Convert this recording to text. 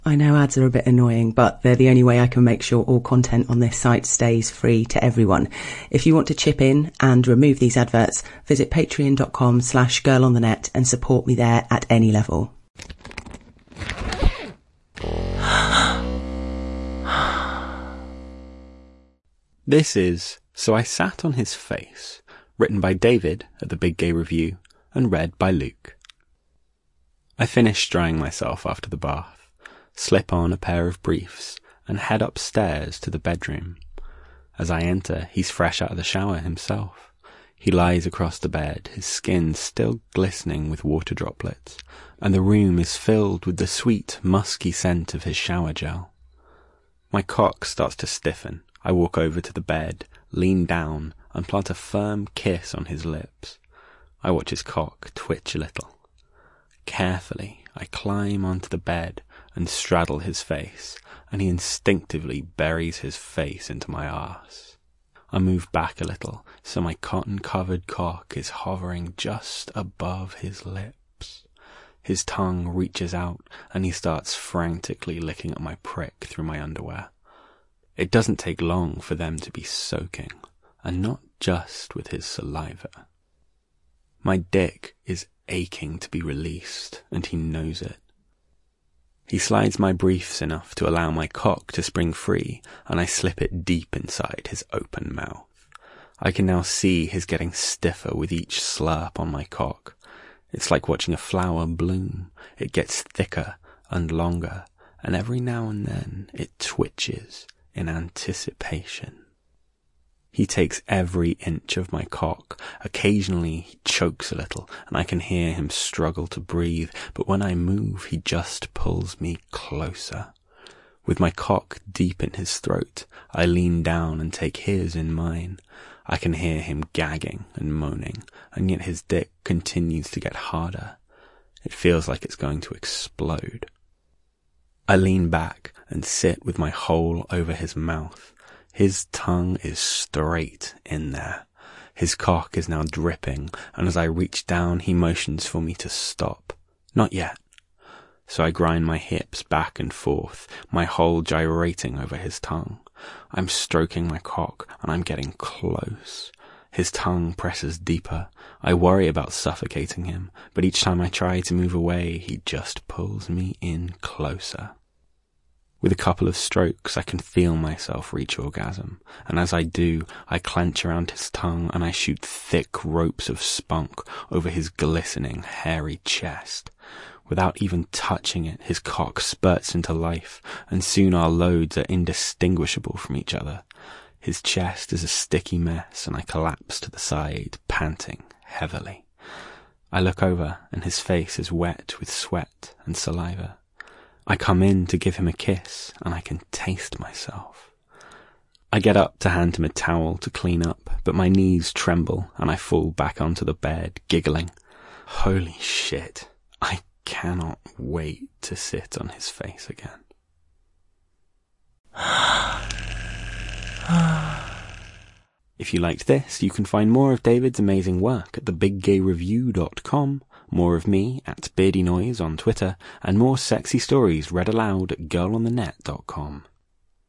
I know ads are a bit annoying, but they're the only way I can make sure all content on this site stays free to everyone. If you want to chip in and remove these adverts, visit patreon.com/girlonthenet and support me there at any level. This is So I Sat on His Face, written by David at the Big Gay Review and read by Luke. I finish drying myself after the bath, slip on a pair of briefs, and head upstairs to the bedroom. As I enter, he's fresh out of the shower himself. He lies across the bed, his skin still glistening with water droplets, and the room is filled with the sweet, musky scent of his shower gel. My cock starts to stiffen. I walk over to the bed, lean down, and plant a firm kiss on his lips. I watch his cock twitch a little. Carefully, I climb onto the bed and straddle his face, and he instinctively buries his face into my arse. I move back a little, so my cotton-covered cock is hovering just above his lips. His tongue reaches out, and he starts frantically licking at my prick through my underwear. It doesn't take long for them to be soaking, and not just with his saliva. My dick is aching to be released, and he knows it. He slides my briefs enough to allow my cock to spring free, and I slip it deep inside his open mouth. I can now see his getting stiffer with each slurp on my cock. It's like watching a flower bloom. It gets thicker and longer, and every now and then it twitches in anticipation. He takes every inch of my cock. Occasionally he chokes a little, and I can hear him struggle to breathe, but when I move, he just pulls me closer. With my cock deep in his throat, I lean down and take his in mine. I can hear him gagging and moaning, and yet his dick continues to get harder. It feels like it's going to explode. I lean back and sit with my hole over his mouth. His tongue is straight in there. His cock is now dripping, and as I reach down, he motions for me to stop. Not yet. So I grind my hips back and forth, my hole gyrating over his tongue. I'm stroking my cock, and I'm getting close. His tongue presses deeper. I worry about suffocating him, but each time I try to move away, he just pulls me in closer. With a couple of strokes, I can feel myself reach orgasm, and as I do, I clench around his tongue and I shoot thick ropes of spunk over his glistening, hairy chest. Without even touching it, his cock spurts into life, and soon our loads are indistinguishable from each other. His chest is a sticky mess, and I collapse to the side, panting heavily. I look over, and his face is wet with sweat and saliva. I come in to give him a kiss, and I can taste myself. I get up to hand him a towel to clean up, but my knees tremble, and I fall back onto the bed, giggling. Holy shit, I cannot wait to sit on his face again. If you liked this, you can find more of David's amazing work at thebiggayreview.com, more of me at Beardy Noise on Twitter, and more sexy stories read aloud at girlonthenet.com.